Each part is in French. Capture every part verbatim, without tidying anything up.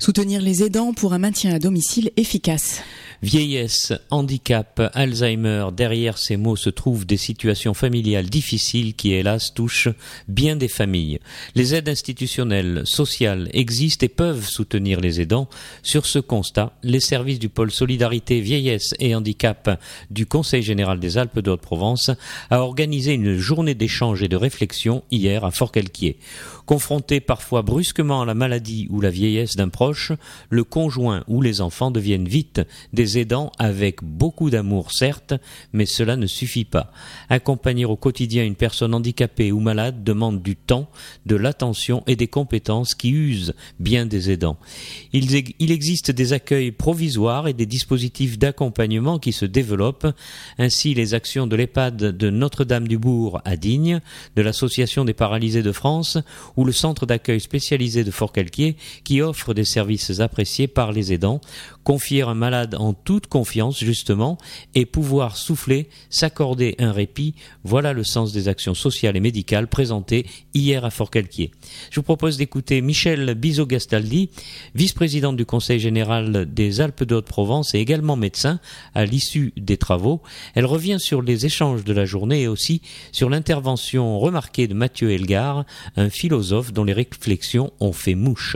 Soutenir les aidants pour un maintien à domicile efficace. Vieillesse, handicap, Alzheimer, derrière ces mots se trouvent des situations familiales difficiles qui, hélas, touchent bien des familles. Les aides institutionnelles, sociales existent et peuvent soutenir les aidants. Sur ce constat, les services du pôle Solidarité, Vieillesse et Handicap du Conseil général des Alpes de Haute-Provence a organisé une journée d'échange et de réflexion hier à Forcalquier. Confrontés parfois brusquement à la maladie ou la vieillesse d'un proche, le conjoint ou les enfants deviennent vite des aidants avec beaucoup d'amour certes, mais cela ne suffit pas. Accompagner au quotidien une personne handicapée ou malade demande du temps, de l'attention et des compétences qui usent bien des aidants. Il, il existe des accueils provisoires et des dispositifs d'accompagnement qui se développent, ainsi les actions de l'EHPAD de Notre-Dame-du-Bourg à Digne, de l'Association des paralysés de France ou le centre d'accueil spécialisé de Forcalquier qui offre des services appréciés par les aidants. Confier un malade en toute confiance justement et pouvoir souffler, s'accorder un répit, voilà le sens des actions sociales et médicales présentées hier à Forcalquier. Je vous propose d'écouter Michèle Bizot-Gastaldi, vice-présidente du Conseil général des Alpes de Haute-Provence et également médecin à l'issue des travaux. Elle revient sur les échanges de la journée et aussi sur l'intervention remarquée de Mathieu Elgar, un philosophe dont les réflexions ont fait mouche.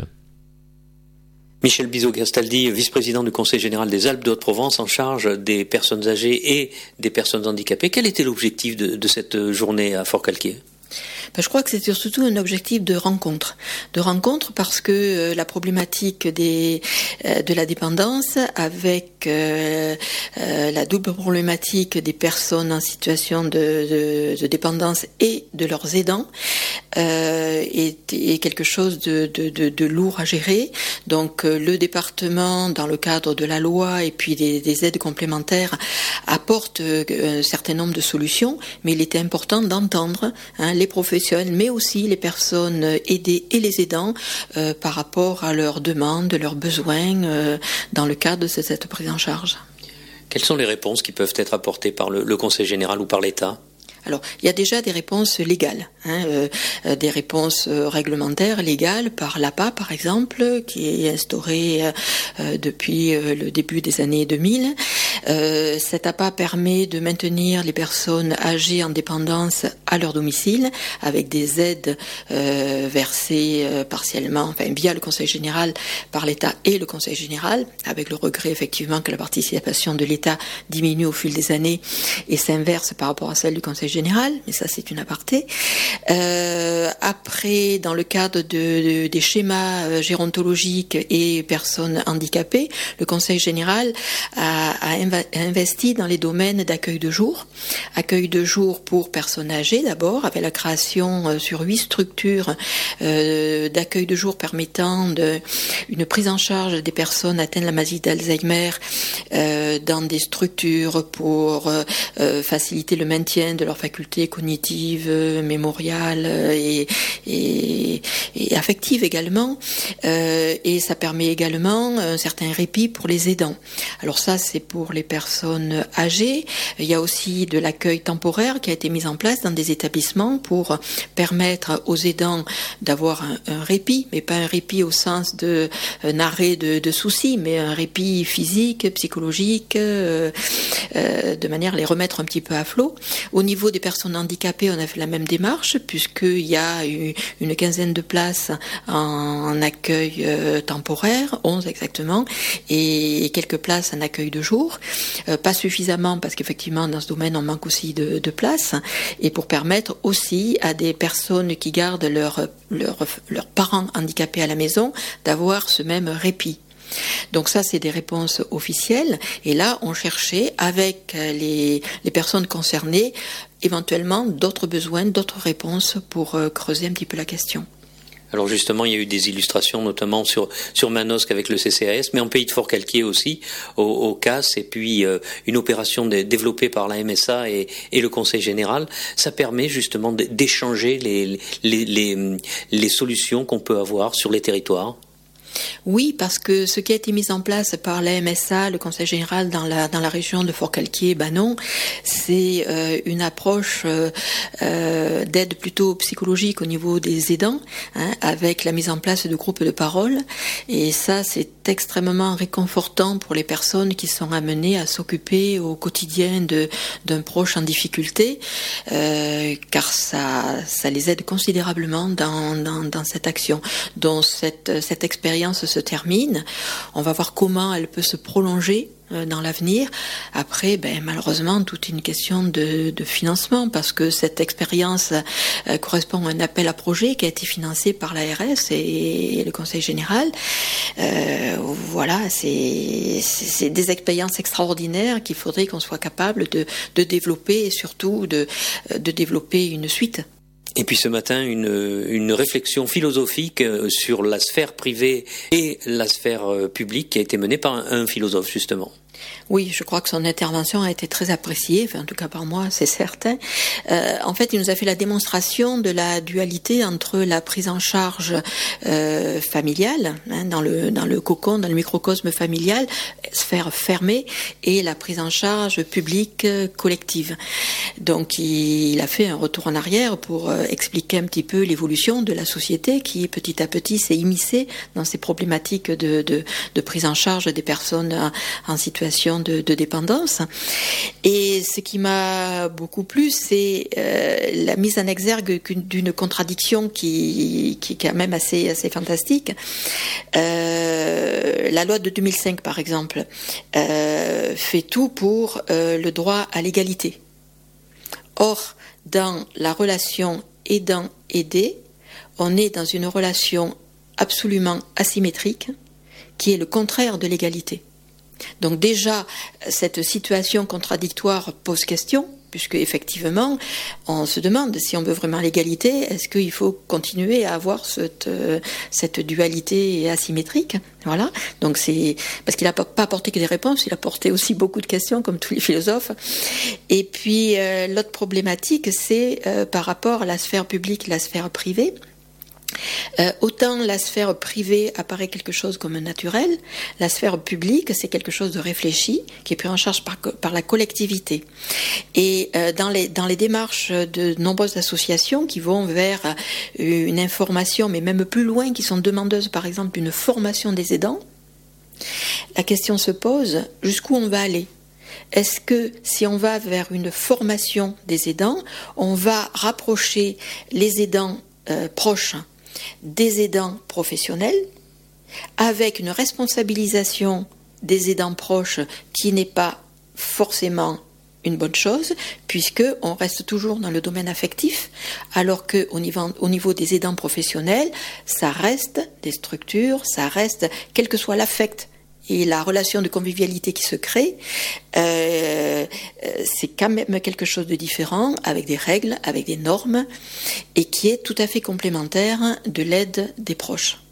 Michèle Bizot-Gastaldi, vice-président du Conseil général des Alpes de Haute-Provence en charge des personnes âgées et des personnes handicapées. Quel était l'objectif de, de cette journée à Forcalquier ? Ben, je crois que c'était surtout un objectif de rencontre. De rencontre parce que euh, la problématique des, euh, de la dépendance avec euh, euh, la double problématique des personnes en situation de, de, de dépendance et de leurs aidants euh, est, est quelque chose de, de, de, de lourd à gérer. Donc euh, le département, dans le cadre de la loi et puis des, des aides complémentaires, apporte euh, un certain nombre de solutions, mais il était important d'entendre hein, les professionnels, mais aussi les personnes aidées et les aidants euh, par rapport à leurs demandes, leurs besoins euh, dans le cadre de cette prise en charge. Quelles sont les réponses qui peuvent être apportées par le, le Conseil général ou par l'État ? Alors, il y a déjà des réponses légales, hein, euh, des réponses euh, réglementaires légales par l'A P A, par exemple, qui est instaurée euh, depuis euh, le début des années deux mille. Euh, cette A P A permet de maintenir les personnes âgées en dépendance à leur domicile, avec des aides euh, versées euh, partiellement, enfin via le Conseil général par l'État et le Conseil général, avec le regret effectivement que la participation de l'État diminue au fil des années et s'inverse par rapport à celle du Conseil général. général, mais ça c'est une aparté. Euh, après, dans le cadre de, de, des schémas gérontologiques et personnes handicapées, le Conseil général a, a investi dans les domaines d'accueil de jour. Accueil de jour pour personnes âgées d'abord, avec la création euh, sur huit structures euh, d'accueil de jour permettant de, une prise en charge des personnes atteintes de la maladie d'Alzheimer euh, dans des structures pour euh, faciliter le maintien de leurs facultés cognitives, mémoriales et, et, et affectives également. Euh, et ça permet également un certain répit pour les aidants. Alors ça, c'est pour les personnes âgées. Il y a aussi de l'accueil temporaire qui a été mis en place dans des établissements pour permettre aux aidants d'avoir un, un répit, mais pas un répit au sens de un arrêt de, de soucis, mais un répit physique, psychologique, euh, euh, de manière à les remettre un petit peu à flot. Au niveau des personnes handicapées, on a fait la même démarche, puisqu'il y a eu une quinzaine de places en, en accueil euh, temporaire, onze exactement, et quelques places en accueil de jour. Euh, pas suffisamment, parce qu'effectivement, dans ce domaine, on manque aussi de, de places, et pour permettre aussi à des personnes qui gardent leurs leur, leur parents handicapés à la maison d'avoir ce même répit. Donc ça, c'est des réponses officielles. Et là, on cherchait, avec les, les personnes concernées, éventuellement d'autres besoins, d'autres réponses pour euh, creuser un petit peu la question. Alors justement, il y a eu des illustrations, notamment sur sur Manosque avec le C C A S, mais en pays de Forcalquier aussi, au, au C A S, et puis euh, une opération de, développée par la M S A et, et le Conseil général. Ça permet justement d'échanger les les les, les solutions qu'on peut avoir sur les territoires. Oui, parce que ce qui a été mis en place par l'A M S A, le Conseil général dans la dans la région de Forcalquier-Banon, c'est euh, une approche euh, euh, d'aide plutôt psychologique au niveau des aidants, hein, avec la mise en place de groupes de parole. Et ça, c'est extrêmement réconfortant pour les personnes qui sont amenées à s'occuper au quotidien de d'un proche en difficulté, euh, car ça ça les aide considérablement dans dans, dans cette action. Donc cette cette expérience se termine, on va voir comment elle peut se prolonger dans l'avenir. Après, ben, malheureusement, tout est une question de, de financement, parce que cette expérience euh, correspond à un appel à projet qui a été financé par l'A R S et, et le Conseil général. Euh, voilà, c'est, c'est des expériences extraordinaires qu'il faudrait qu'on soit capable de, de développer, et surtout de, de développer une suite. Et puis ce matin, une, une réflexion philosophique sur la sphère privée et la sphère publique qui a été menée par un, un philosophe, justement. Oui, je crois que son intervention a été très appréciée, enfin, en tout cas par moi, c'est certain. Euh, en fait, il nous a fait la démonstration de la dualité entre la prise en charge euh, familiale, hein, dans le dans le cocon, dans le microcosme familial, sphère fermée, et la prise en charge publique euh, collective. Donc, il, il a fait un retour en arrière pour euh, expliquer un petit peu l'évolution de la société qui, petit à petit, s'est immiscée dans ces problématiques de de, de prise en charge des personnes en, en situation De, de dépendance. Et ce qui m'a beaucoup plu, c'est euh, la mise en exergue d'une contradiction qui, qui est quand même assez, assez fantastique. Euh, la loi de deux mille cinq, par exemple, euh, fait tout pour euh, le droit à l'égalité. Or, dans la relation aidant-aidé, on est dans une relation absolument asymétrique qui est le contraire de l'égalité. Donc déjà, cette situation contradictoire pose question, puisque effectivement, on se demande si on veut vraiment l'égalité, est-ce qu'il faut continuer à avoir cette, cette dualité asymétrique ? Voilà. Donc c'est parce qu'il n'a pas apporté que des réponses, il a apporté aussi beaucoup de questions, comme tous les philosophes. Et puis euh, l'autre problématique, c'est euh, par rapport à la sphère publique, la sphère privée. Euh, autant la sphère privée apparaît quelque chose comme naturel, la sphère publique c'est quelque chose de réfléchi qui est pris en charge par, par la collectivité. Et euh, dans les dans les démarches de nombreuses associations qui vont vers une information, mais même plus loin, qui sont demandeuses par exemple d'une formation des aidants, la question se pose, jusqu'où on va aller ? Est-ce que si on va vers une formation des aidants, on va rapprocher les aidants euh, proches des aidants professionnels, avec une responsabilisation des aidants proches qui n'est pas forcément une bonne chose, puisqu'on reste toujours dans le domaine affectif, alors qu'au niveau, au niveau des aidants professionnels, ça reste des structures, ça reste, quel que soit l'affect et la relation de convivialité qui se crée, euh, c'est quand même quelque chose de différent, avec des règles, avec des normes, et qui est tout à fait complémentaire de l'aide des proches.